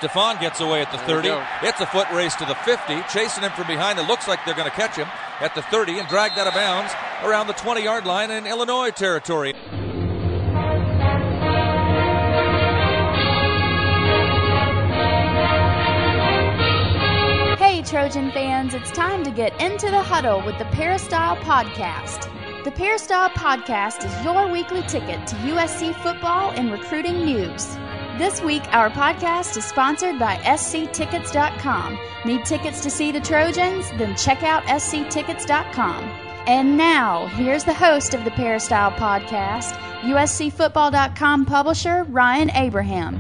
Stefan gets away at the 30. It's a foot race to the 50. Chasing him from behind. It looks like they're going to catch him at the 30 and dragged out of bounds around the 20-yard line in Illinois territory. Hey Trojan fans, it's time to get into the huddle with the Peristyle Podcast. The Peristyle Podcast is your weekly ticket to USC football and recruiting news. This week, our podcast is sponsored by sctickets.com. Need tickets to see the Trojans? Then check out sctickets.com. And now, here's the host of the Peristyle Podcast, USCfootball.com publisher Ryan Abraham.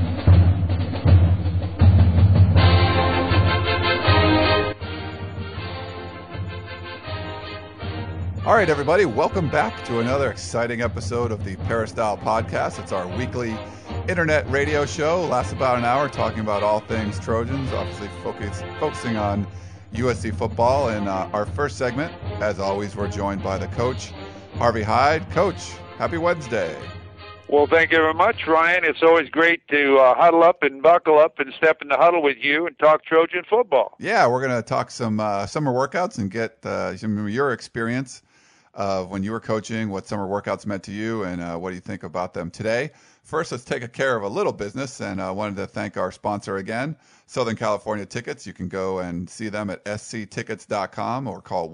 All right, everybody, welcome back to another exciting episode of the Peristyle Podcast. It's our weekly internet radio show. Lasts about an hour, talking about all things Trojans, obviously focusing on USC football. And our first segment, as always, we're joined by the coach, Harvey Hyde. Coach, happy Wednesday. Well, thank you very much, Ryan. It's always great to huddle up and buckle up and step in the huddle with you and talk Trojan football. Yeah, we're going to talk some summer workouts and get some of your experience of when you were coaching, what summer workouts meant to you, and what do you think about them today. First, let's take care of a little business, and I wanted to thank our sponsor again, Southern California Tickets. You can go and see them at sctickets.com or call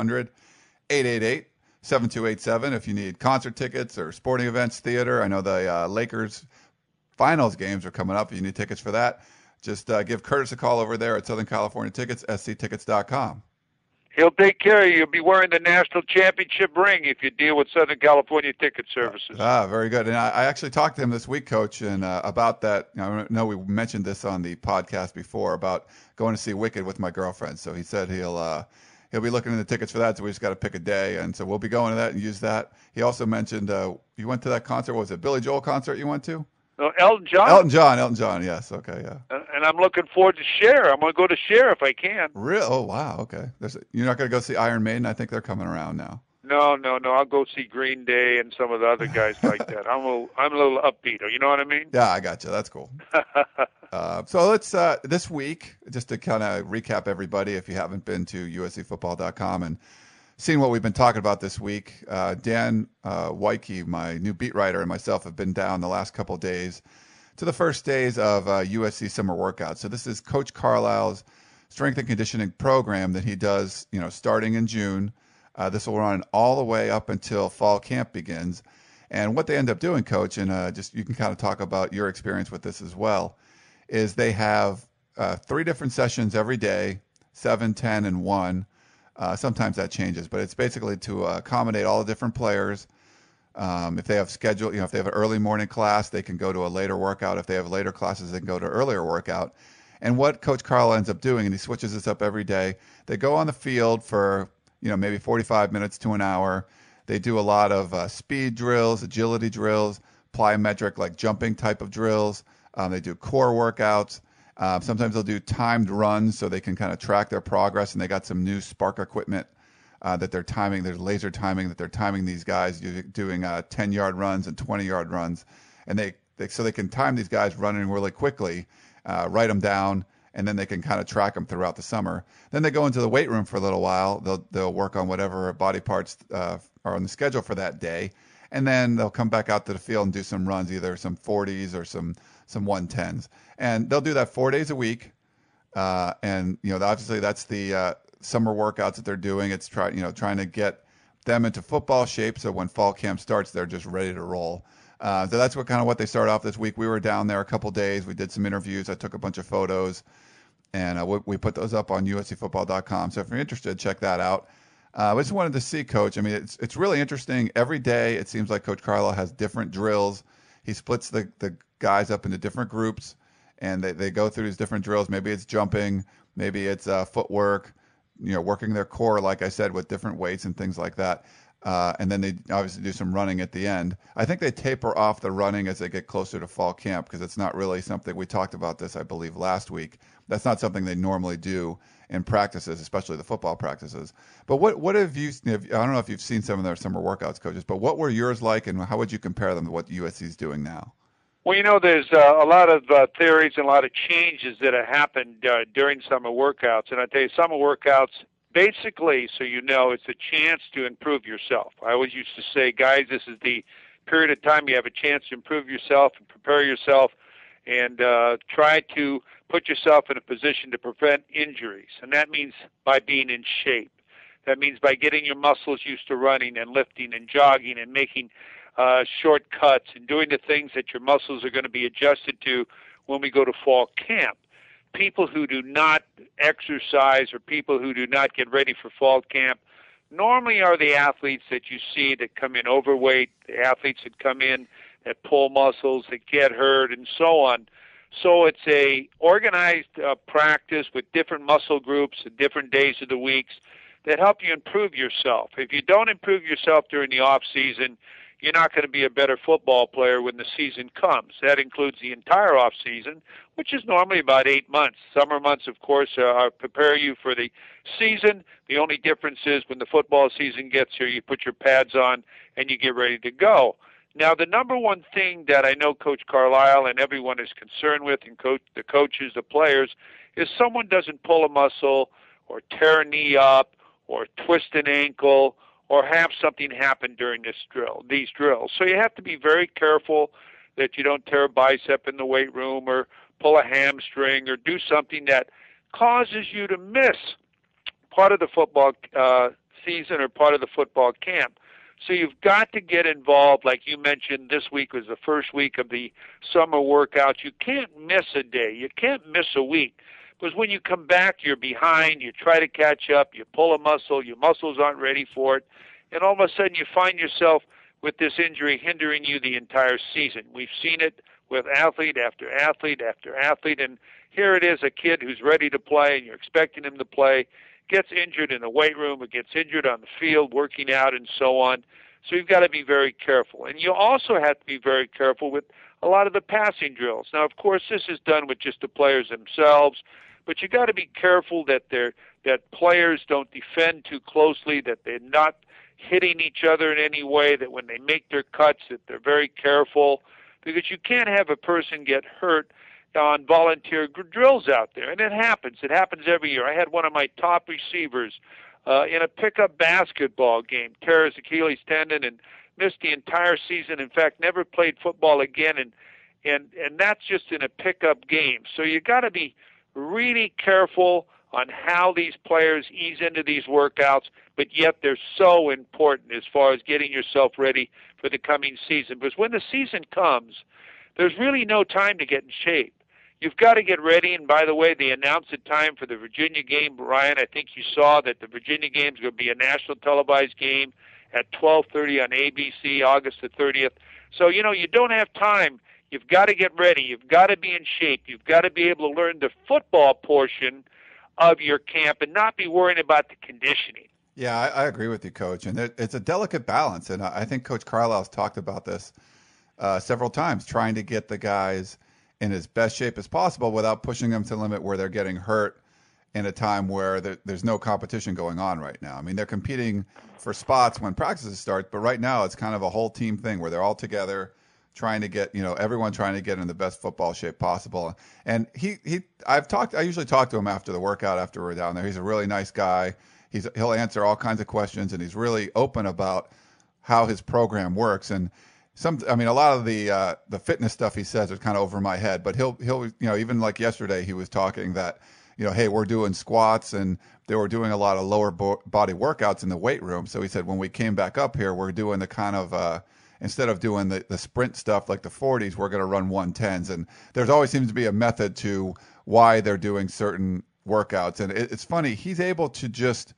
1-800-888-7287 if you need concert tickets or sporting events, theater. I know the Lakers finals games are coming up. If you need tickets for that, just give Curtis a call over there at Southern California Tickets, sctickets.com. He'll take care of you. You'll be wearing the national championship ring if you deal with Southern California Ticket Services. Very good. And I actually talked to him this week, Coach, and about that. I know we mentioned this on the podcast before about going to see Wicked with my girlfriend. So he said he'll be looking into tickets for that. So we just got to pick a day, and so we'll be going to that and use that. He also mentioned you went to that concert. What was it, Billy Joel concert you went to? No, Elton John. Elton John. Yes. Okay. Yeah. And I'm looking forward to Cher. I'm going to go to Cher if I can. Really? Oh, wow. Okay. You're not going to go see Iron Maiden? I think they're coming around now. No. I'll go see Green Day and some of the other guys like that. I'm a little upbeat. You know what I mean? Yeah, I got you. That's cool. So let's this week, just to kind of recap everybody, if you haven't been to USCfootball.com and seen what we've been talking about this week, Dan Wyke, my new beat writer, and myself have been down the last couple of days to the first days of USC summer workouts. So this is Coach Carlisle's strength and conditioning program that he does, starting in June. This will run all the way up until fall camp begins. And what they end up doing, Coach, and just you can kind of talk about your experience with this as well, is they have 3 different sessions every day, 7, 10, and 1. Sometimes that changes, but it's basically to accommodate all the different players. If they have scheduled, if they have an early morning class, they can go to a later workout. If they have later classes, they can go to earlier workout. And what Coach Carlisle ends up doing, and he switches this up every day, they go on the field for, maybe 45 minutes to an hour. They do a lot of speed drills, agility drills, plyometric, like jumping type of drills. They do core workouts. Sometimes they'll do timed runs so they can kind of track their progress, and they got some new Spark equipment that they're timing. There's laser timing that they're timing these guys doing 10-yard runs and 20-yard runs, and so they can time these guys running really quickly, write them down, and then they can kind of track them throughout the summer. Then they go into the weight room for a little while. They'll work on whatever body parts are on the schedule for that day, and then they'll come back out to the field and do some runs, either some 40s or some 110s. And they'll do that 4 days a week. And, obviously that's the summer workouts that they're doing. It's trying to get them into football shape so when fall camp starts, they're just ready to roll. So that's what they start off this week. We were down there a couple days. We did some interviews. I took a bunch of photos, and we put those up on USCfootball.com. So if you're interested, check that out. I just wanted to see, Coach. I mean, it's really interesting. Every day it seems like Coach Carlisle has different drills. He splits the guys up into different groups, and they go through these different drills. Maybe it's jumping, maybe it's footwork, working their core, like I said, with different weights and things like that. And then they obviously do some running at the end. I think they taper off the running as they get closer to fall camp, because it's not really something, we talked about this, I believe, last week. That's not something they normally do in practices, especially the football practices. But what have you, I don't know if you've seen some of their summer workouts, coaches, but what were yours like, and how would you compare them to what USC is doing now? Well, there's a lot of theories and a lot of changes that have happened during summer workouts. And I tell you, summer workouts, basically, so you know, it's a chance to improve yourself. I always used to say, guys, this is the period of time you have a chance to improve yourself and prepare yourself and try to put yourself in a position to prevent injuries. And that means by being in shape. That means by getting your muscles used to running and lifting and jogging and making shortcuts and doing the things that your muscles are going to be adjusted to when we go to fall camp. People who do not exercise or people who do not get ready for fall camp normally are the athletes that you see that come in overweight, the athletes that come in that pull muscles, that get hurt, and so on. So it's a organized practice with different muscle groups at different days of the weeks that help you improve yourself. If you don't improve yourself during the off season, you're not going to be a better football player when the season comes. That includes the entire off season, which is normally about 8 months. Summer months, of course, prepare you for the season. The only difference is when the football season gets here, you put your pads on and you get ready to go. Now, the number one thing that I know Coach Carlisle and everyone is concerned with, and the coaches, the players, is someone doesn't pull a muscle or tear a knee up or twist an ankle or have something happen during these drills. So you have to be very careful that you don't tear a bicep in the weight room or pull a hamstring or do something that causes you to miss part of the football season or part of the football camp. So you've got to get involved. Like you mentioned, this week was the first week of the summer workouts. You can't miss a day. You can't miss a week. Because when you come back, you're behind, you try to catch up, you pull a muscle, your muscles aren't ready for it, and all of a sudden you find yourself with this injury hindering you the entire season. We've seen it with athlete after athlete after athlete, and here it is, a kid who's ready to play, and you're expecting him to play, gets injured in the weight room, or gets injured on the field, working out, and so on. So you've got to be very careful. And you also have to be very careful with a lot of the passing drills. Now, of course, this is done with just the players themselves, but you got to be careful that players don't defend too closely, that they're not hitting each other in any way, that when they make their cuts, that they're very careful, because you can't have a person get hurt on volunteer drills out there. And it happens. It happens every year. I had one of my top receivers in a pickup basketball game tear his Achilles tendon and missed the entire season. In fact, never played football again. And that's just in a pickup game. So you got to be really careful on how these players ease into these workouts, but yet they're so important as far as getting yourself ready for the coming season. Because when the season comes, there's really no time to get in shape. You've got to get ready, and by the way, they announced the time for the Virginia game. Ryan, I think you saw that the Virginia game is going to be a national televised game at 12:30 on ABC, August the 30th. So, you don't have time. You've got to get ready. You've got to be in shape. You've got to be able to learn the football portion of your camp and not be worrying about the conditioning. Yeah, I agree with you, Coach. And it's a delicate balance. And I think Coach Carlisle's talked about this several times, trying to get the guys in as best shape as possible without pushing them to the limit where they're getting hurt in a time where there's no competition going on right now. I mean, they're competing for spots when practices start, but right now it's kind of a whole team thing where they're all together trying to get, everyone trying to get in the best football shape possible. And I usually talk to him after the workout, after we're down there. He's a really nice guy. He'll answer all kinds of questions, and he's really open about how his program works. And a lot of the fitness stuff he says is kind of over my head, but he'll even like yesterday, he was talking that, hey, we're doing squats, and they were doing a lot of lower body workouts in the weight room. So he said, when we came back up here, we're doing the kind of, instead of doing the sprint stuff like the 40s, we're going to run 110s. And there's always seems to be a method to why they're doing certain workouts. And it's funny, he's able to just,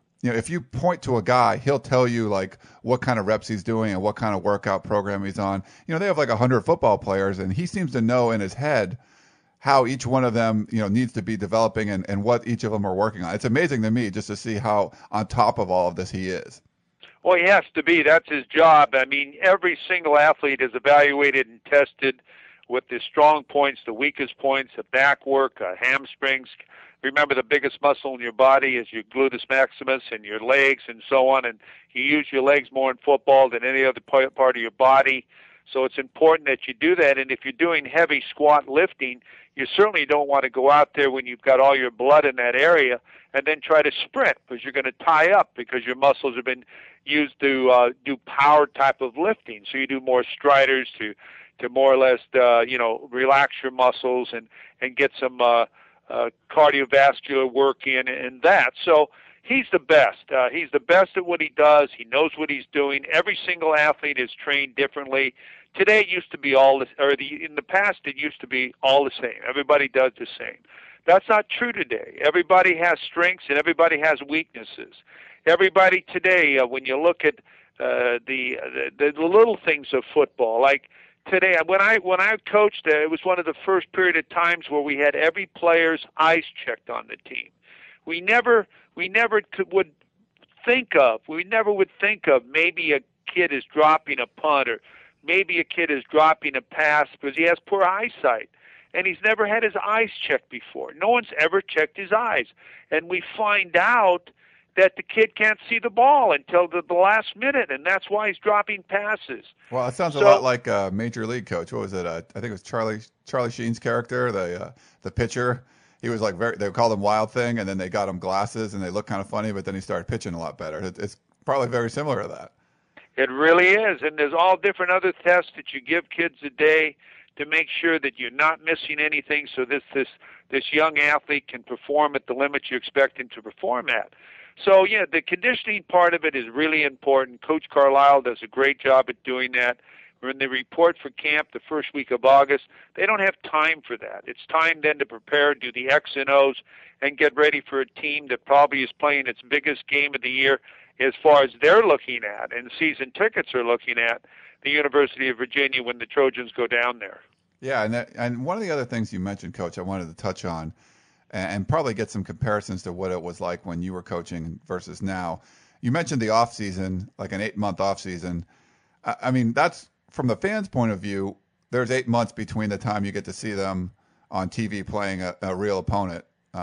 if you point to a guy, he'll tell you like what kind of reps he's doing and what kind of workout program he's on. They have like 100 football players, and he seems to know in his head how each one of them, needs to be developing and what each of them are working on. It's amazing to me just to see how on top of all of this he is. Well, he has to be. That's his job. I mean, every single athlete is evaluated and tested with the strong points, the weakest points, the back work, hamstrings. Remember, the biggest muscle in your body is your gluteus maximus and your legs and so on, and you use your legs more in football than any other part of your body. So it's important that you do that. And if you're doing heavy squat lifting, you certainly don't want to go out there when you've got all your blood in that area and then try to sprint, because you're going to tie up, because your muscles have been used to do power type of lifting. So you do more striders to more or less relax your muscles and get some cardiovascular work in and that. So he's the best. He's the best at what he does. He knows what he's doing. Every single athlete is trained differently. Today it used to be in the past it used to be all the same. Everybody does the same. That's not true today. Everybody has strengths and everybody has weaknesses. Everybody today, when you look at the little things of football, like today, when I coached, it was one of the first period of times where we had every player's eyes checked on the team. We never would think of maybe a kid is dropping a punt, or maybe a kid is dropping a pass because he has poor eyesight, and he's never had his eyes checked before. No one's ever checked his eyes, and we find out that the kid can't see the ball until the last minute, and that's why he's dropping passes. Well, it sounds a lot like a Major League coach. What was it? I think it was Charlie Sheen's character, the pitcher. He was like they called him Wild Thing, and then they got him glasses, and they looked kind of funny, but then he started pitching a lot better. It's probably very similar to that. It really is, and there's all different other tests that you give kids a day to make sure that you're not missing anything, so this young athlete can perform at the limit you expect him to perform at. So, yeah, the conditioning part of it is really important. Coach Carlisle does a great job at doing that. When they report for camp the first week of August, they don't have time for that. It's time then to prepare, do the X and O's, and get ready for a team that probably is playing its biggest game of the year as far as they're looking at, and season tickets are looking at, the University of Virginia when the Trojans go down there. Yeah, and one of the other things you mentioned, Coach, I wanted to touch on, and probably get some comparisons to what it was like when you were coaching versus now. You mentioned the off season, like an 8-month off season. I mean, that's from the fans' point of view. There's 8 months between the time you get to see them on TV playing a real opponent.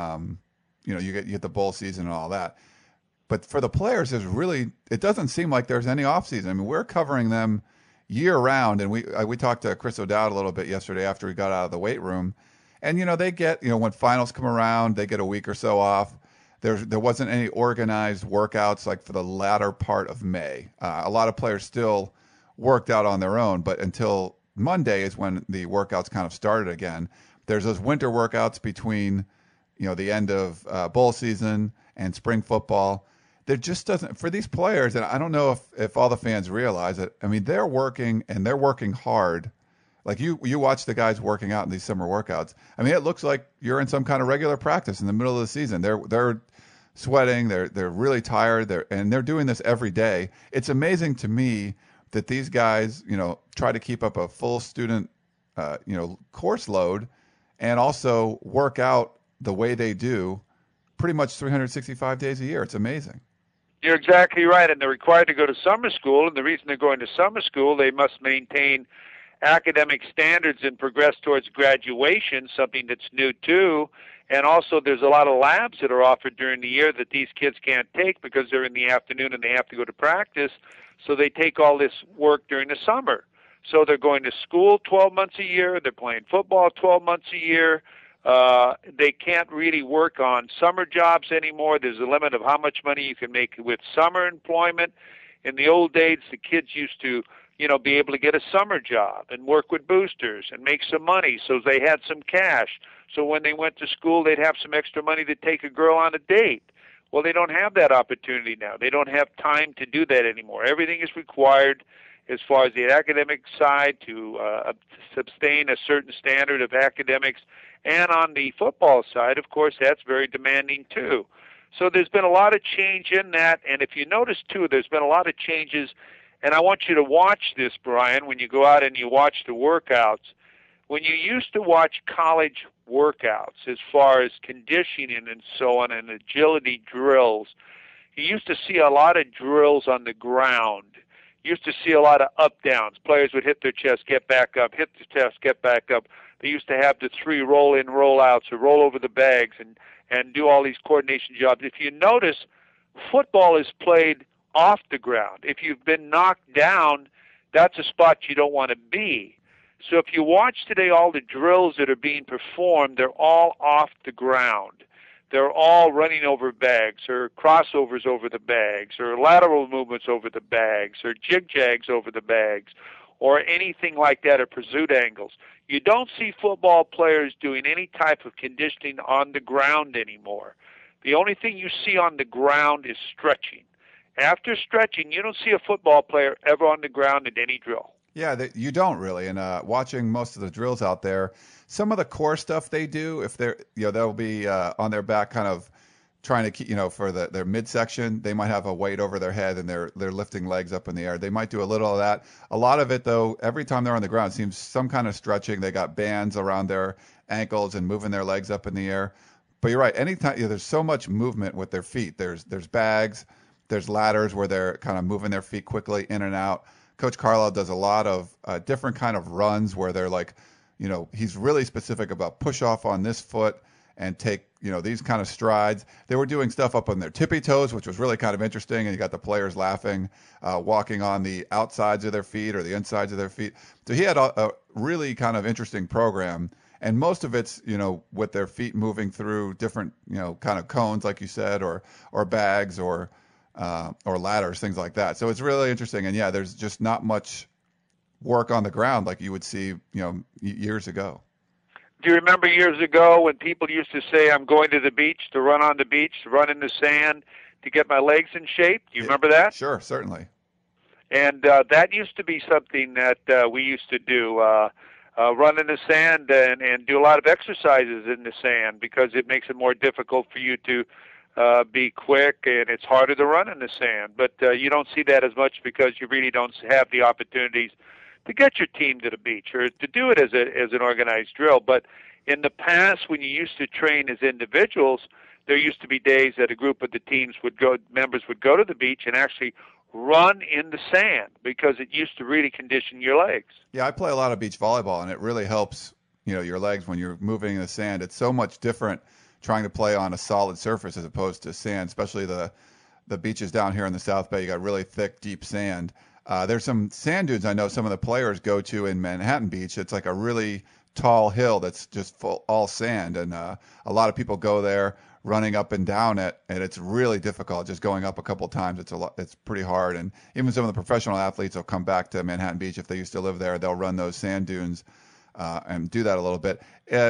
You get the bowl season and all that. But for the players, it doesn't seem like there's any off season. I mean, we're covering them year round, and we talked to Chris O'Dowd a little bit yesterday after he got out of the weight room. And, they get, when finals come around, they get a week or so off. There wasn't any organized workouts like for the latter part of May. A lot of players still worked out on their own, but until Monday is when the workouts kind of started again. There's those winter workouts between, the end of bowl season and spring football. There just doesn't, for these players, and I don't know if all the fans realize it. I mean, they're working, and they're working hard. Like you watch the guys working out in these summer workouts. I mean, it looks like you're in some kind of regular practice in the middle of the season. They're sweating. They're really tired. And they're doing this every day. It's amazing to me that these guys, try to keep up a full student, course load, and also work out the way they do, pretty much 365 days a year. It's amazing. You're exactly right, and they're required to go to summer school. And the reason they're going to summer school, they must maintain academic standards and progress towards graduation, something that's new too. And also there's a lot of labs that are offered during the year that these kids can't take because they're in the afternoon and they have to go to practice. So they take all this work during the summer. So they're going to school 12 months a year. They're playing football 12 months a year. They can't really work on summer jobs anymore. There's a limit of how much money you can make with summer employment. In the old days, the kids used to be able to get a summer job and work with boosters and make some money, so they had some cash. So when they went to school, they'd have some extra money to take a girl on a date. Well, they don't have that opportunity now. They don't have time to do that anymore. Everything is required as far as the academic side to sustain a certain standard of academics. And on the football side, of course, that's very demanding too. So there's been a lot of change in that. And if you notice too, there's been a lot of changes. And I want you to watch this, Brian, when you go out and you watch the workouts. When you used to watch college workouts as far as conditioning and so on and agility drills, you used to see a lot of drills on the ground. You used to see a lot of up-downs. Players would hit their chest, get back up, hit their chest, get back up. They used to have the 3 roll-in, roll-outs or roll over the bags and do all these coordination jobs. If you notice, football is played off the ground. If you've been knocked down, that's a spot you don't want to be. So if you watch today, all the drills that are being performed, they're all off the ground. They're all running over bags, or crossovers over the bags, or lateral movements over the bags, or jig-jags over the bags, or anything like that, or pursuit angles. You don't see football players doing any type of conditioning on the ground anymore. The only thing you see on the ground is stretching. After stretching, you don't see a football player ever on the ground in any drill. Yeah, you don't really. And watching most of the drills out there, some of the core stuff they do, if they're, they'll be on their back, kind of trying to keep, for their midsection, they might have a weight over their head and they're lifting legs up in the air. They might do a little of that. A lot of it, though, every time they're on the ground, it seems some kind of stretching. They got bands around their ankles and moving their legs up in the air. But you're right. Anytime there's so much movement with their feet. There's bags, there's ladders where they're kind of moving their feet quickly in and out. Coach Carlisle does a lot of different kind of runs where they're like, he's really specific about push off on this foot and take, these kind of strides. They were doing stuff up on their tippy toes, which was really kind of interesting. And you got the players laughing, walking on the outsides of their feet or the insides of their feet. So he had a really kind of interesting program. And most of it's, with their feet moving through different, kind of cones, like you said, or bags or ladders, things like that. So it's really interesting. And yeah, there's just not much work on the ground like you would see, years ago. Do you remember years ago when people used to say, I'm going to the beach to run on the beach, to run in the sand, to get my legs in shape? Do you remember that? Sure, certainly. And that used to be something that we used to do, run in the sand and do a lot of exercises in the sand, because it makes it more difficult for you to be quick, and it's harder to run in the sand. But you don't see that as much because you really don't have the opportunities to get your team to the beach or to do it as an organized drill. But in the past, when you used to train as individuals, there used to be days that a group of the teams members would go to the beach and actually run in the sand, because it used to really condition your legs. Yeah, I play a lot of beach volleyball, and it really helps, your legs when you're moving in the sand. It's so much different trying to play on a solid surface as opposed to sand, especially the beaches down here in the South Bay. You got really thick, deep sand. There's some sand dunes I know some of the players go to in Manhattan Beach. It's like a really tall hill that's just full, all sand, and a lot of people go there running up and down it, and it's really difficult. Just going up a couple of times, it's pretty hard. And even some of the professional athletes will come back to Manhattan Beach if they used to live there. They'll run those sand dunes and do that a little bit.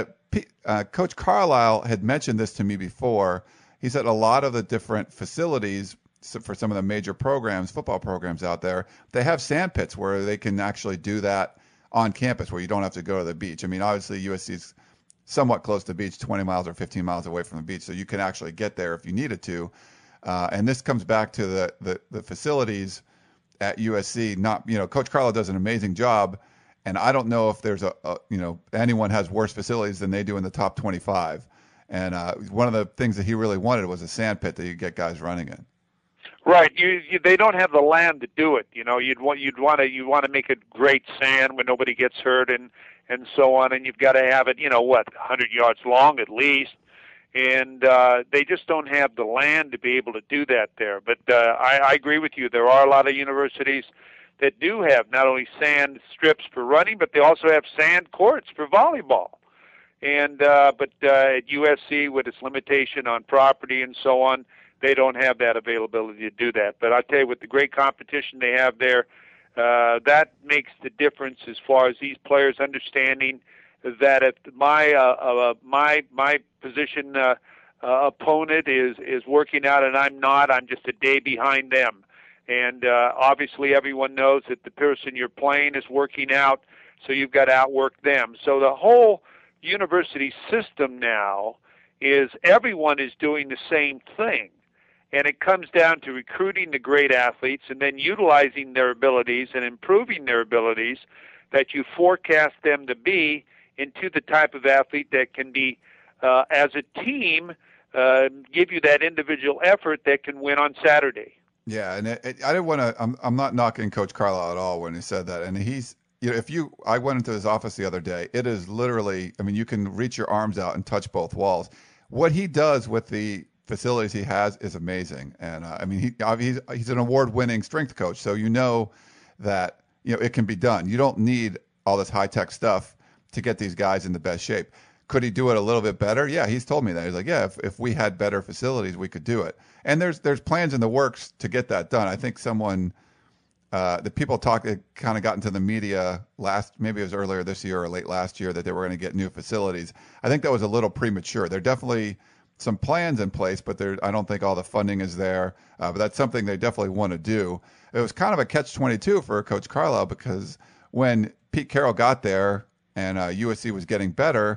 Coach Carlisle had mentioned this to me before. He said a lot of the different facilities for some of the major programs, football programs out there, they have sand pits where they can actually do that on campus, where you don't have to go to the beach. I mean, obviously USC's somewhat close to the beach, 20 miles or 15 miles away from the beach, so you can actually get there if you needed to. And this comes back to the facilities at USC. Coach Carlisle does an amazing job, and I don't know if there's anyone has worse facilities than they do in the top 25. And one of the things that he really wanted was a sand pit that you get guys running in. Right. They don't have the land to do it. You'd want to make it great sand where nobody gets hurt and so on, and you've got to have it, 100 yards long at least. And they just don't have the land to be able to do that there. But I agree with you. There are a lot of universities that do have not only sand strips for running, but they also have sand courts for volleyball. And but at USC, with its limitation on property and so on, they don't have that availability to do that. But I tell you, with the great competition they have there, that makes the difference as far as these players understanding that if my position opponent is working out and I'm not, I'm just a day behind them. And obviously everyone knows that the person you're playing is working out, so you've got to outwork them. So the whole university system now is everyone is doing the same thing. And it comes down to recruiting the great athletes and then utilizing their abilities and improving their abilities that you forecast them to be into the type of athlete that can be, as a team, give you that individual effort that can win on Saturday. Yeah, and I didn't want to. I'm not knocking Coach Carlisle at all when he said that. And he's, I went into his office the other day. It is literally, you can reach your arms out and touch both walls. What he does with the facilities he has is amazing. And he's an award-winning strength coach, so that it can be done. You don't need all this high-tech stuff to get these guys in the best shape. Could he do it a little bit better? Yeah, he's told me that. He's like, yeah, if we had better facilities, we could do it. And there's plans in the works to get that done. I think the people kind of got into the media maybe it was earlier this year or late last year, that they were going to get new facilities. I think that was a little premature. There are definitely some plans in place, but I don't think all the funding is there. But that's something they definitely want to do. It was kind of a catch-22 for Coach Carlisle, because when Pete Carroll got there and USC was getting better,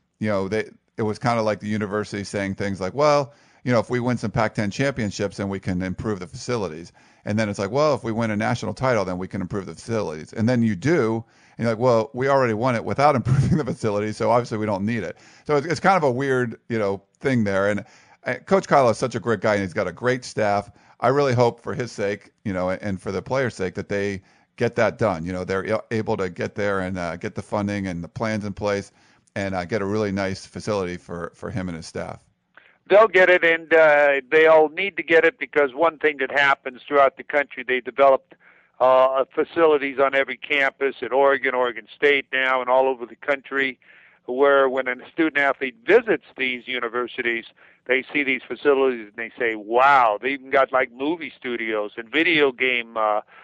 it was kind of like the university saying things like, well, if we win some Pac-10 championships, then we can improve the facilities. And then it's like, well, if we win a national title, then we can improve the facilities. And then you do, and you're like, well, we already won it without improving the facilities, so obviously we don't need it. So it's kind of a weird, thing there. And Coach Carlisle is such a great guy, and he's got a great staff. I really hope for his sake, and for the players' sake, that they get that done. They're able to get there and get the funding and the plans in place and get a really nice facility for him and his staff. They'll get it, and they'll need to get it, because one thing that happens throughout the country, they developed facilities on every campus at Oregon State now, and all over the country, where when a student-athlete visits these universities, they see these facilities and they say, wow, they even got like movie studios and video game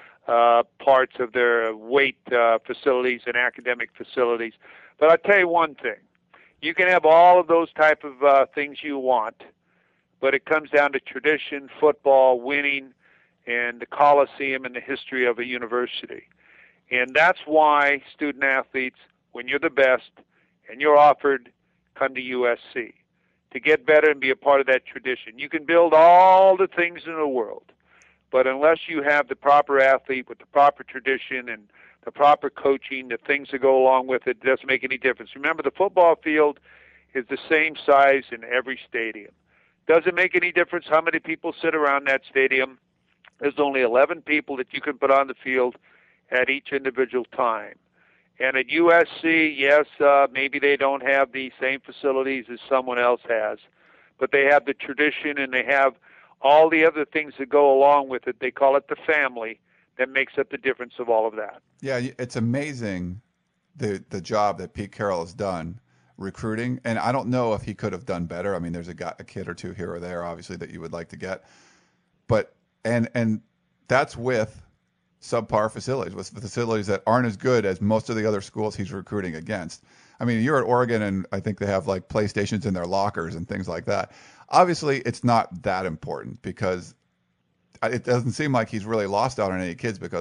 parts of their weight facilities and academic facilities. But I'll tell you one thing. You can have all of those type of things you want, but it comes down to tradition, football, winning, and the Coliseum and the history of a university. And that's why student-athletes, when you're the best and you're offered, come to USC to get better and be a part of that tradition. You can build all the things in the world, but unless you have the proper athlete with the proper tradition and the proper coaching, the things that go along with it, doesn't make any difference. Remember, the football field is the same size in every stadium. Doesn't make any difference how many people sit around that stadium. There's only 11 people that you can put on the field at each individual time. And at USC, yes, maybe they don't have the same facilities as someone else has, but they have the tradition and they have all the other things that go along with it. They call it the family. That makes up the difference of all of that. Yeah, it's amazing the job that Pete Carroll has done recruiting, and I don't know if he could have done better. I mean, there's a kid or two here or there, obviously, that you would like to get, but and that's with subpar facilities, with facilities that aren't as good as most of the other schools he's recruiting against. I mean, you're at Oregon, and I think they have like PlayStations in their lockers and things like that. Obviously, it's not that important, because it doesn't seem like he's really lost out on any kids, because,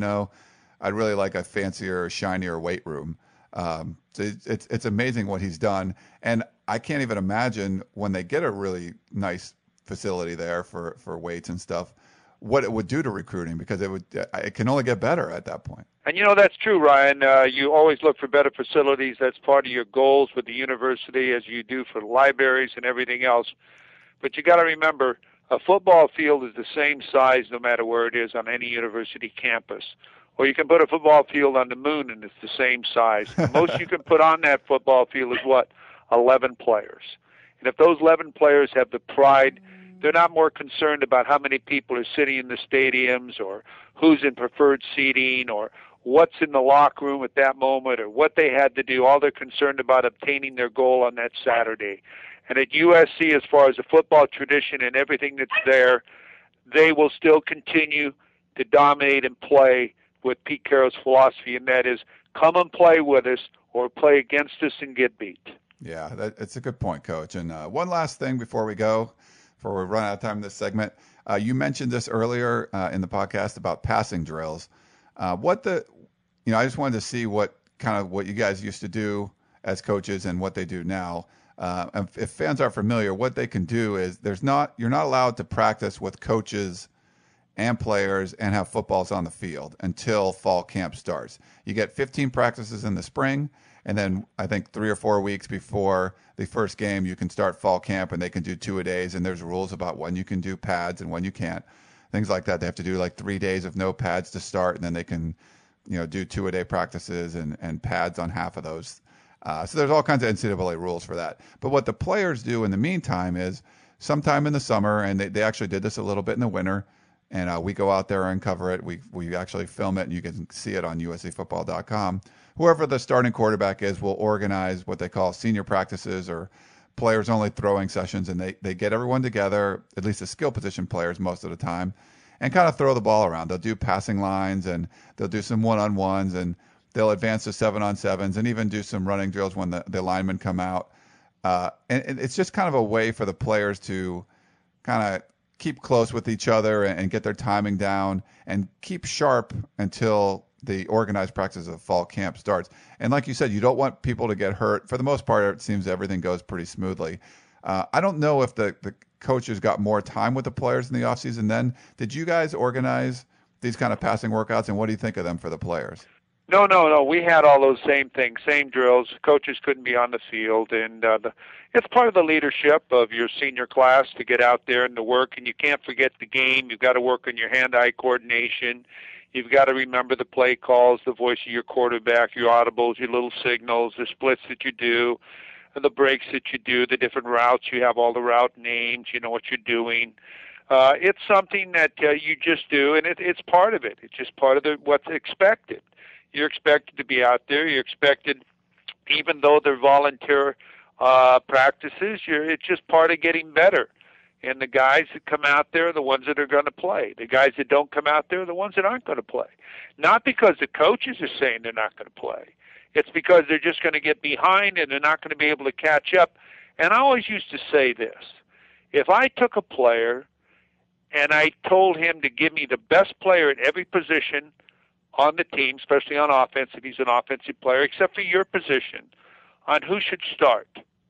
I'd really like a fancier, shinier weight room. So it's amazing what he's done. And I can't even imagine when they get a really nice facility there for weights and stuff, what it would do to recruiting, because it can only get better at that point. And that's true, Ryan. You always look for better facilities. That's part of your goals with the university, as you do for the libraries and everything else. But you got to remember, a football field is the same size no matter where it is on any university campus. Or you can put a football field on the moon and it's the same size. The most you can put on that football field is 11 players. And if those 11 players have the pride, they're not more concerned about how many people are sitting in the stadiums or who's in preferred seating or what's in the locker room at that moment or what they had to do. All they're concerned about obtaining their goal on that Saturday. And at USC, as far as the football tradition and everything that's there, they will still continue to dominate and play with Pete Carroll's philosophy, and that is come and play with us or play against us and get beat. Yeah, that's a good point, Coach. And one last thing before we run out of time in this segment. You mentioned this earlier in the podcast about passing drills. I just wanted to see what you guys used to do as coaches and what they do now. If fans are familiar, what they can do is you're not allowed to practice with coaches and players and have footballs on the field until fall camp starts. You get 15 practices in the spring, and then I think 3 or 4 weeks before the first game, you can start fall camp, and they can do 2-a-days, and there's rules about when you can do pads and when you can't. Things like that. They have to do like 3 days of no pads to start, and then they can do 2-a-day practices and pads on half of those. So there's all kinds of NCAA rules for that. But what the players do in the meantime is sometime in the summer, and they actually did this a little bit in the winter, and we go out there and cover it. We actually film it, and you can see it on USCFootball.com. Whoever the starting quarterback is will organize what they call senior practices or players-only throwing sessions, and they get everyone together, at least the skill position players most of the time, and kind of throw the ball around. They'll do passing lines, and they'll do some one-on-ones, and they'll advance to 7-on-7s, and even do some running drills when the linemen come out. And it's just kind of a way for the players to kind of keep close with each other and get their timing down and keep sharp until the organized practice of fall camp starts. And like you said, you don't want people to get hurt. For the most part, it seems everything goes pretty smoothly. I don't know if the coaches got more time with the players in the offseason then. Did you guys organize these kind of passing workouts, and what do you think of them for the players? No. We had all those same things, same drills. Coaches couldn't be on the field, and it's part of the leadership of your senior class to get out there and to work. And you can't forget the game. You've got to work on your hand-eye coordination. You've got to remember the play calls, the voice of your quarterback, your audibles, your little signals, the splits that you do, the breaks that you do, the different routes. You have all the route names. You know what you're doing. It's something that you just do, and it's part of it. It's just part of what's expected. You're expected to be out there. You're expected, even though they're volunteer practices, it's just part of getting better. And the guys that come out there are the ones that are going to play. The guys that don't come out there are the ones that aren't going to play. Not because the coaches are saying they're not going to play. It's because they're just going to get behind and they're not going to be able to catch up. And I always used to say this. If I took a player and I told him to give me the best player at every position on the team, especially on offense, if he's an offensive player, except for your position, on who should start,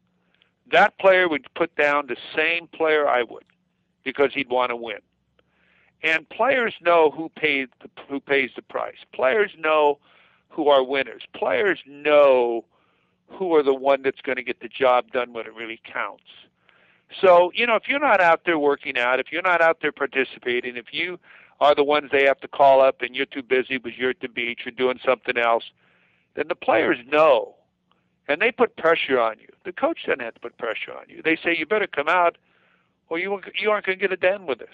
that player would put down the same player I would, because he'd want to win. And players know who pays the price. Players know who are winners. Players know who are the one that's going to get the job done when it really counts. So, if you're not out there working out, if you're not out there participating, if you are the ones they have to call up and you're too busy because you're at the beach or doing something else, then the players know. And they put pressure on you. The coach doesn't have to put pressure on you. They say, you better come out or you aren't going to get it done with us.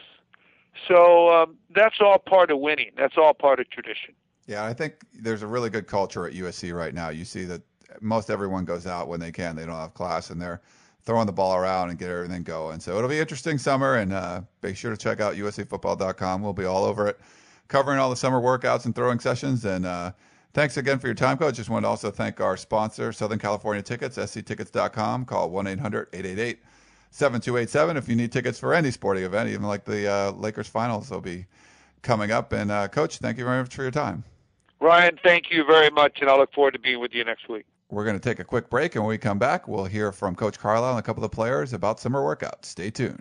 So that's all part of winning. That's all part of tradition. Yeah, I think there's a really good culture at USC right now. You see that most everyone goes out when they can. They don't have class, and they're throwing the ball around and get everything going. So it'll be an interesting summer, and be sure to check out USCFootball.com. We'll be all over it, covering all the summer workouts and throwing sessions. And thanks again for your time, Coach. Just wanted to also thank our sponsor, Southern California Tickets, sctickets.com. Call 1-800-888-7287 if you need tickets for any sporting event, even like the Lakers finals. They'll be coming up. And, Coach, thank you very much for your time. Ryan, thank you very much, and I look forward to being with you next week. We're going to take a quick break, and when we come back, we'll hear from Coach Carlisle and a couple of the players about summer workouts. Stay tuned.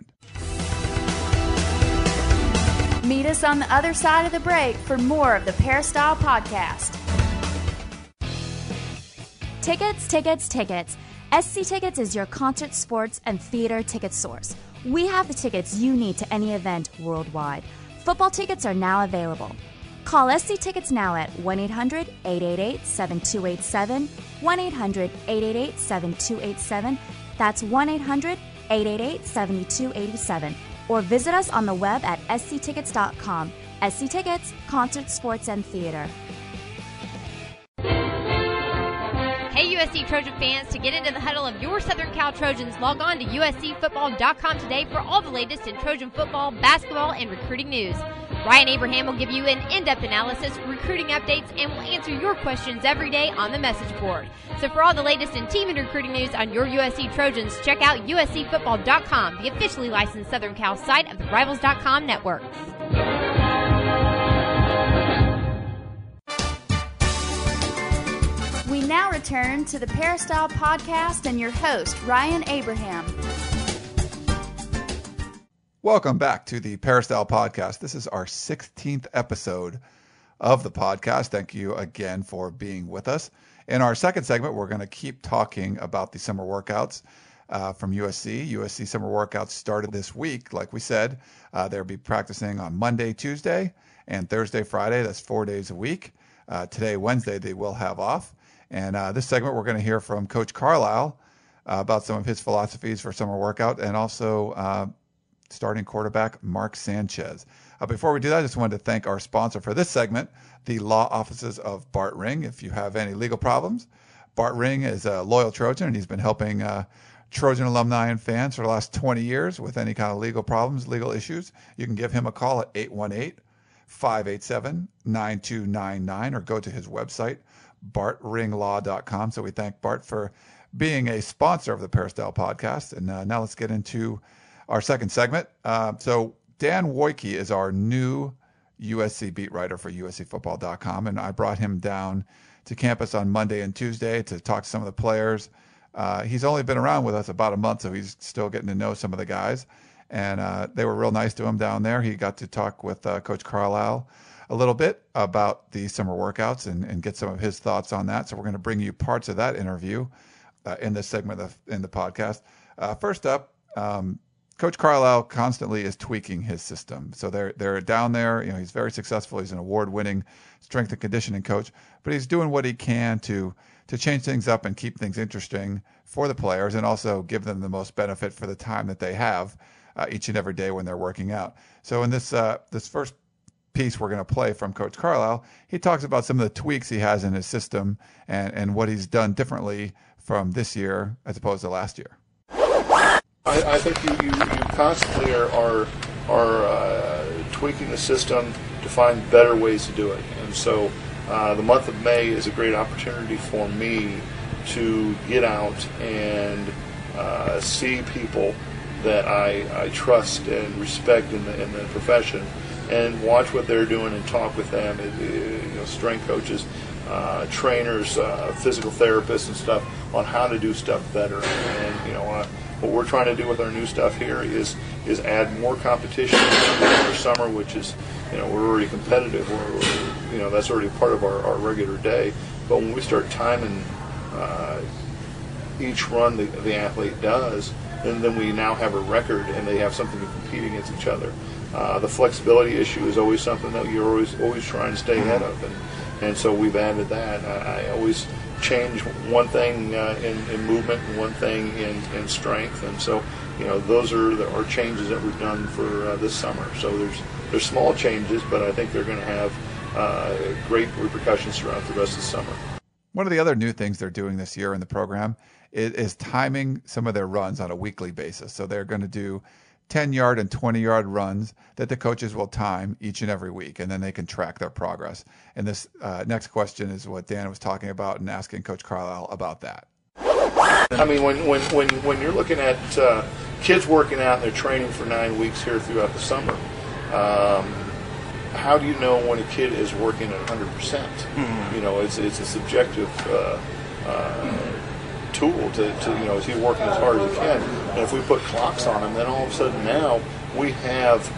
Meet us on the other side of the break for more of the Peristyle Podcast. Tickets. SC Tickets is your concert, sports, and theater ticket source. We have the tickets you need to any event worldwide. Football tickets are now available. Call SC Tickets now at 1-800-888-7287, 1-800-888-7287. That's 1-800-888-7287. Or visit us on the web at sctickets.com. SC Tickets, concert, sports, and theater. Hey USC Trojan fans, to get into the huddle of your Southern Cal Trojans, log on to uscfootball.com today for all the latest in Trojan football, basketball, and recruiting news. Ryan Abraham will give you an in-depth analysis, recruiting updates, and will answer your questions every day on the message board. So for all the latest in team and recruiting news on your USC Trojans, check out uscfootball.com, the officially licensed Southern Cal site of the Rivals.com network. We now return to the Peristyle Podcast and your host, Ryan Abraham. Welcome back to the Peristyle Podcast. This is our 16th episode of the podcast. Thank you again for being with us. In our second segment, we're going to keep talking about the summer workouts from USC. USC summer workouts started this week. Like we said, they'll be practicing on Monday, Tuesday, and Thursday, Friday. That's 4 days a week. Today, Wednesday, they will have off. And this segment, we're going to hear from Coach Carlisle about some of his philosophies for summer workout, and also starting quarterback Mark Sanchez. Before we do that, I just wanted to thank our sponsor for this segment, the law offices of Bart Ring. If you have any legal problems, Bart Ring is a loyal Trojan, and he's been helping Trojan alumni and fans for the last 20 years with any kind of legal problems, legal issues. You can give him a call at 818-587-9299 or go to his website, bartringlaw.com. So we thank Bart for being a sponsor of the Peristyle Podcast. And now let's get into our second segment. So Dan Woike is our new USC beat writer for USCFootball.com, and I brought him down to campus on Monday and Tuesday to talk to some of the players. He's only been around with us about a month, so he's still getting to know some of the guys, and they were real nice to him down there. He got to talk with Coach Carlisle a little bit about the summer workouts and get some of his thoughts on that. So we're going to bring you parts of that interview in this segment in the podcast. First up, Coach Carlisle constantly is tweaking his system. So they're down there. You know, he's very successful. He's an award-winning strength and conditioning coach, but he's doing what he can to change things up and keep things interesting for the players and also give them the most benefit for the time that they have each and every day when they're working out. So in this first piece we're going to play from Coach Carlisle, he talks about some of the tweaks he has in his system and what he's done differently from this year as opposed to last year. I think you constantly are tweaking the system to find better ways to do it. And so the month of May is a great opportunity for me to get out and see people that I trust and respect in the profession and watch what they're doing and talk with them, strength coaches, trainers, physical therapists and stuff on how to do stuff better. And what we're trying to do with our new stuff here is add more competition in our summer, which is, we're already competitive. That's already part of our regular day. But when we start timing each run the athlete does, then we now have a record and they have something to compete against each other. The flexibility issue is always something that you're always trying to stay ahead of, and so we've added that. I always change one thing in movement and one thing in strength, and so those are our changes that we've done for this summer. So there's small changes, but I think they're going to have great repercussions throughout the rest of the summer. One of the other new things they're doing this year in the program is timing some of their runs on a weekly basis. So they're going to do 10-yard and 20-yard runs that the coaches will time each and every week, and then they can track their progress. And this next question is what Dan was talking about and asking Coach Carlisle about that. I mean, when you're looking at kids working out and they're training for 9 weeks here throughout the summer, how do you know when a kid is working at 100%? Mm-hmm. It's a subjective tool to is he working as hard as he can? And if we put clocks on him, then all of a sudden now we have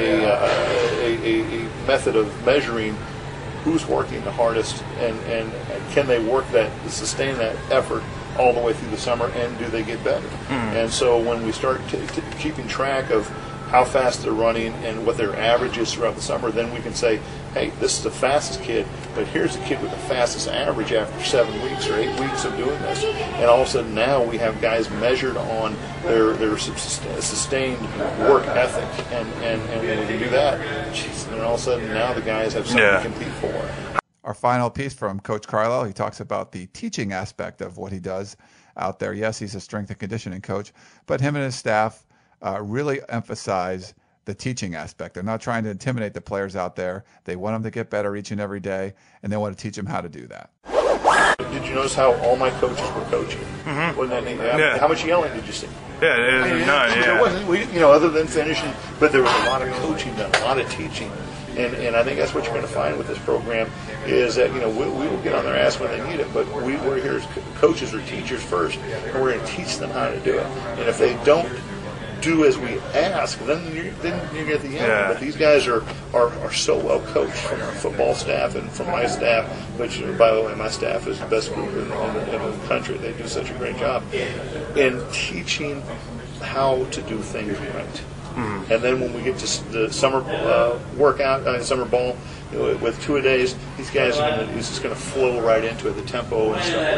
a method of measuring who's working the hardest and can they sustain that effort all the way through the summer, and do they get better? Mm. And so when we start keeping track of how fast they're running and what their average is throughout the summer, then we can say, hey, this is the fastest kid, but here's the kid with the fastest average after 7 weeks or 8 weeks of doing this. And all of a sudden now we have guys measured on their sustained work ethic. And when we can do that, and all of a sudden now the guys have something to compete for. Our final piece from Coach Carlisle, he talks about the teaching aspect of what he does out there. Yes, he's a strength and conditioning coach, but him and his staff really emphasize the teaching aspect. They're not trying to intimidate the players out there. They want them to get better each and every day, and they want to teach them how to do that. Did you notice how all my coaches were coaching? Mm-hmm. Wasn't that neat? Yeah. How much yelling did you see? Yeah, it was none. Yeah. There wasn't, other than finishing, but there was a lot of coaching done, a lot of teaching. And I think that's what you're going to find with this program is that, we will get on their ass when they need it, but we're here as coaches or teachers first, and we're going to teach them how to do it. And if they don't do as we ask, then you're at the end. Yeah. But these guys are so well coached from our football staff and from my staff, which, by the way, my staff is the best group in the country. They do such a great job in teaching how to do things right. Mm-hmm. And then when we get to the summer workout, summer ball, with 2-a-days, these guys it's just going to flow right into it, the tempo and stuff like that.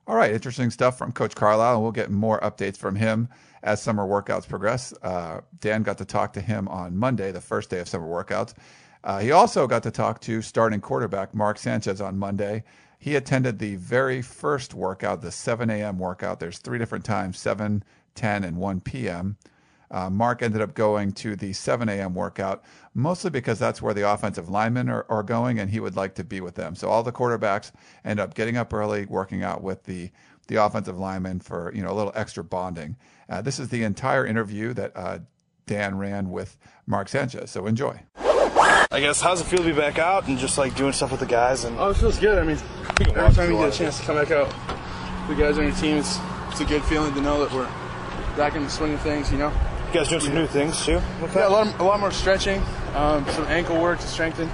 All right, interesting stuff from Coach Carlisle, and we'll get more updates from him as summer workouts progress. Dan got to talk to him on Monday, the first day of summer workouts. He also got to talk to starting quarterback Mark Sanchez on Monday. He attended the very first workout, the 7 a.m. workout. There's 3 different times, 7, 10, and 1 p.m. Mark ended up going to the 7 a.m. workout, mostly because that's where the offensive linemen are going, and he would like to be with them. So all the quarterbacks end up getting up early, working out with the offensive linemen for a little extra bonding. This is the entire interview that Dan ran with Mark Sanchez. So enjoy. I guess, how's it feel to be back out and just like doing stuff with the guys? And it feels good. I mean, every time you get a chance to come back out, the guys on your team, it's a good feeling to know that we're back in the swing of things. You guys doing some new things too? Yeah, a lot more stretching, some ankle work to strengthen,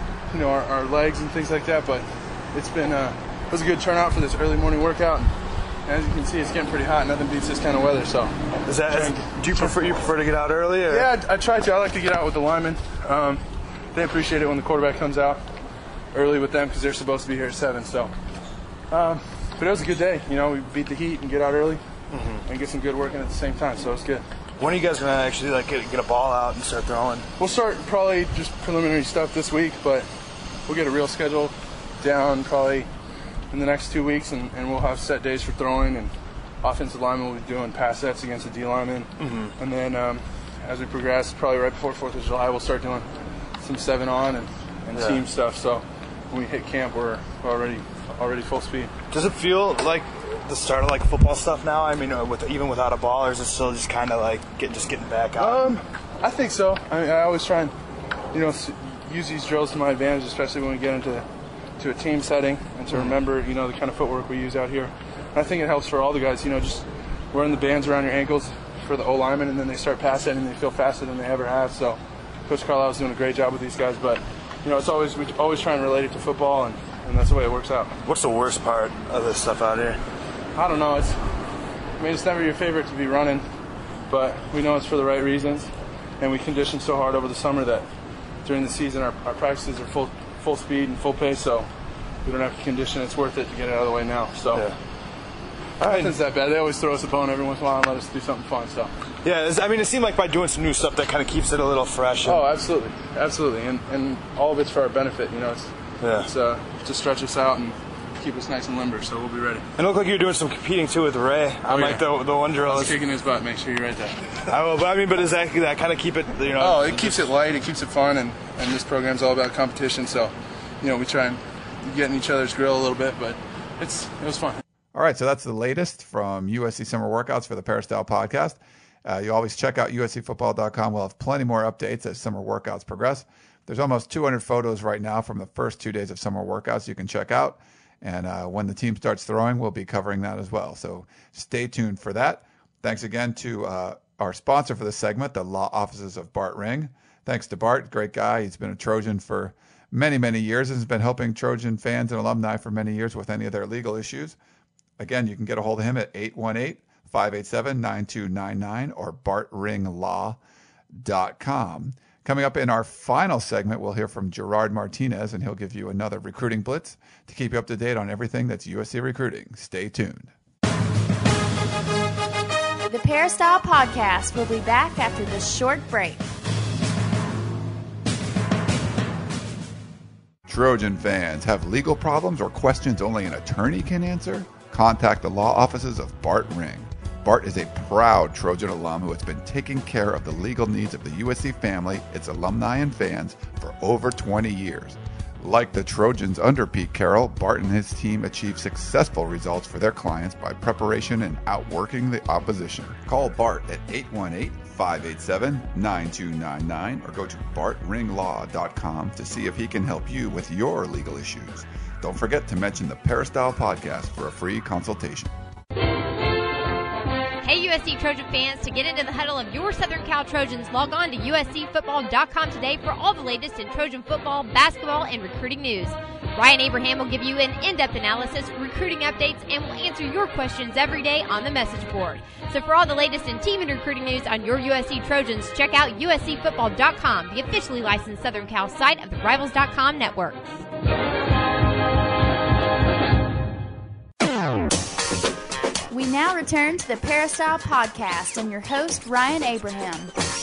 our legs and things like that. But it's been it was a good turnout for this early morning workout. And as you can see, it's getting pretty hot. Nothing beats this kind of weather. So, do you prefer to get out early? Or? Yeah, I try to. I like to get out with the linemen. They appreciate it when the quarterback comes out early with them because they're supposed to be here at 7. So, but it was a good day. We beat the heat and get out early and get some good work in at the same time. So it's good. When are you guys gonna actually get a ball out and start throwing? We'll start probably just preliminary stuff this week, but we'll get a real schedule down probably in the next 2 weeks, and we'll have set days for throwing, and offensive linemen will be doing pass sets against the D linemen, and then as we progress, probably right before 4th of July, we'll start doing some 7-on and team stuff. So when we hit camp, we're already full speed. Does it feel like the start of football stuff now? I mean, even without a ball, or is it still just kind of getting back out? I think so. I always try and use these drills to my advantage, especially when we get into a team setting, and to remember the kind of footwork we use out here. And I think it helps for all the guys. Just wearing the bands around your ankles for the O linemen, and then they start passing and they feel faster than they ever have. So Coach Carlisle is doing a great job with these guys, but it's we always try and relate it to football, and that's the way it works out. What's the worst part of this stuff out here? I don't know. It's never your favorite to be running, but we know it's for the right reasons, and we condition so hard over the summer that during the season our practices are full speed and full pace, so we don't have to condition. It's worth it to get it out of the way now. So. Yeah. Nothing's that bad. They always throw us a bone every once in a while and let us do something fun. So. Yeah, it seemed like by doing some new stuff that kind of keeps it a little fresh. Oh, absolutely, and all of it's for our benefit. It's to stretch us out and keep us nice and limber. So we'll be ready. And it looked like you were doing some competing too with Ray. The one drill. I was kicking his butt. Make sure you write that. I will, but is that kind of keep it? Oh, it keeps it light. It keeps it fun, and this program's all about competition. So, we try and get in each other's grill a little bit, but it was fun. All right, so that's the latest from USC Summer Workouts for the Peristyle Podcast. You always check out USCFootball.com. We'll have plenty more updates as summer workouts progress. There's almost 200 photos right now from the first 2 days of summer workouts you can check out. And when the team starts throwing, we'll be covering that as well. So stay tuned for that. Thanks again to our sponsor for this segment, the Law Offices of Bart Ring. Thanks to Bart, great guy. He's been a Trojan for many, many years and has been helping Trojan fans and alumni for many years with any of their legal issues. Again, you can get a hold of him at 818-587-9299 or bartringlaw.com. Coming up in our final segment, we'll hear from Gerard Martinez, and he'll give you another recruiting blitz to keep you up to date on everything that's USC recruiting. Stay tuned. The Peristyle Podcast will be back after this short break. Trojan fans, have legal problems or questions only an attorney can answer? Contact the law offices of Bart Ring. Bart is a proud Trojan alum who has been taking care of the legal needs of the USC family, its alumni, and fans for over 20 years. Like the Trojans under Pete Carroll, Bart and his team achieved successful results for their clients by preparation and outworking the opposition. Call Bart at 818-587-9299 or go to bartringlaw.com to see if he can help you with your legal issues. Don't forget to mention the Peristyle Podcast for a free consultation. Hey USC Trojan fans, to get into the huddle of your Southern Cal Trojans, log on to USCFootball.com today for all the latest in Trojan football, basketball, and recruiting news. Ryan Abraham will give you an in-depth analysis, recruiting updates, and will answer your questions every day on the message board. So for all the latest in team and recruiting news on your USC Trojans, check out USCFootball.com, the officially licensed Southern Cal site of the Rivals.com network. now return to the Peristyle Podcast and your host, Ryan Abraham.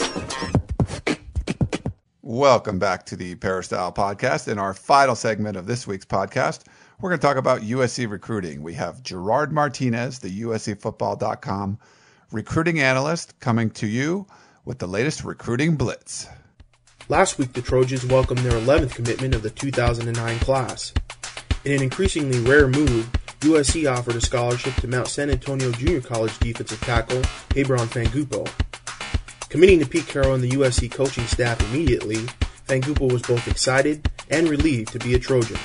Welcome back to the Peristyle Podcast. In our final segment of this week's podcast, we're going to talk about USC recruiting. We have Gerard Martinez, the USCFootball.com recruiting analyst, coming to you with the latest recruiting blitz. Last week, the Trojans welcomed their 11th commitment of the 2009 class. In an increasingly rare move, USC offered a scholarship to Mount San Antonio Junior College defensive tackle Hebron Fangupo. Committing to Pete Carroll and the USC coaching staff immediately, Fangupo was both excited and relieved to be a Trojan.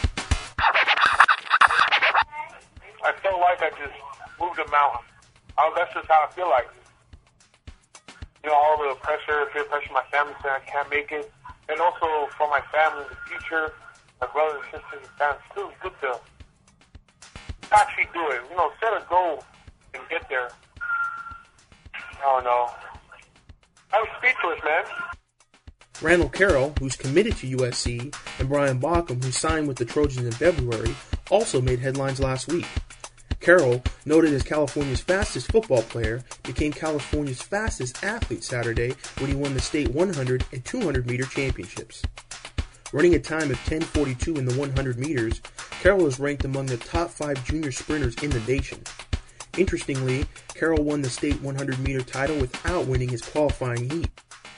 I felt like I just moved a mountain. That's just how I feel like. All the pressure, peer pressure, my family saying I can't make it. And also for my family in the future, my brothers and sisters and family, it's still good to actually do it. Set a goal and get there. I don't know. I'm speechless, man. Randall Carroll, who's committed to USC, and Brian Baucom, who signed with the Trojans in February, also made headlines last week. Carroll, noted as California's fastest football player, became California's fastest athlete Saturday when he won the state 100 and 200 meter championships. Running a time of 10:42 in the 100 meters, Carroll is ranked among the top 5 junior sprinters in the nation. Interestingly, Carroll won the state 100 meter title without winning his qualifying heat.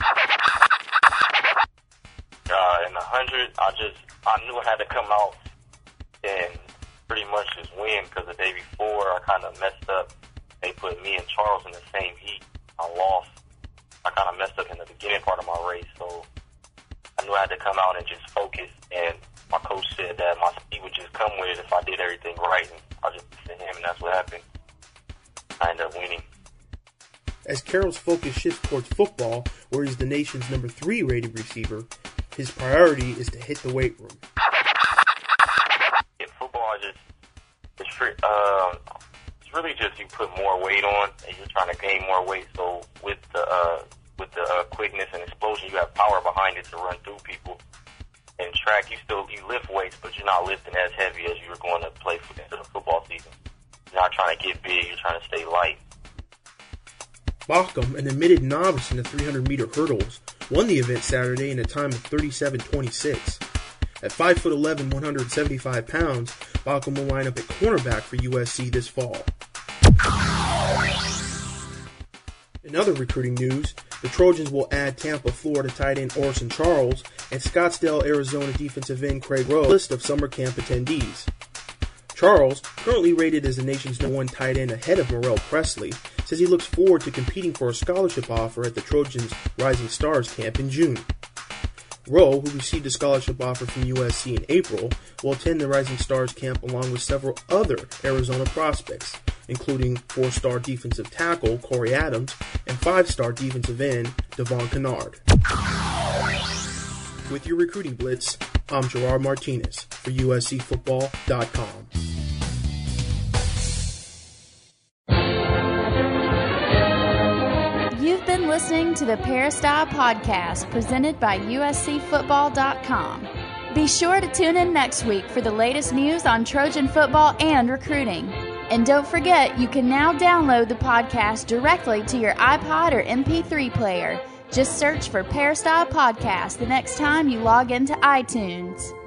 In the 100, I knew I had to come out and pretty much just win, because the day before I kind of messed up. They put me and Charles in the same heat. I lost. I kind of messed up in the beginning part of my race, so I knew I had to come out and just focus. And my coach said that my speed would just come with it if I did everything right. And I just listened to him, and that's what happened. I ended up winning. As Carroll's focus shifts towards football, where he's the nation's number 3 rated receiver, his priority is to hit the weight room. It's really just you put more weight on, and you're trying to gain more weight. So with the quickness and explosion, you have power behind it to run through people. In track, you lift weights, but you're not lifting as heavy as you were going to play for the football season. You're not trying to get big; you're trying to stay light. Baucom, an admitted novice in the 300-meter hurdles, won the event Saturday in a time of 37:26. At 5'11", 175 pounds, Baucom will line up at cornerback for USC this fall. In other recruiting news, the Trojans will add Tampa, Florida tight end Orson Charles and Scottsdale, Arizona defensive end Craig Rowe to the list of summer camp attendees. Charles, currently rated as the nation's #1 tight end ahead of Morrell Presley, says he looks forward to competing for a scholarship offer at the Trojans' Rising Stars camp in June. Rowe, who received a scholarship offer from USC in April, will attend the Rising Stars camp along with several other Arizona prospects, including 4-star defensive tackle Corey Adams and 5-star defensive end Devon Kennard. With your recruiting blitz, I'm Gerard Martinez for USCFootball.com. You've been listening to the Peristyle Podcast presented by USCFootball.com. Be sure to tune in next week for the latest news on Trojan football and recruiting. And don't forget, you can now download the podcast directly to your iPod or MP3 player. Just search for Peristyle Podcast the next time you log into iTunes.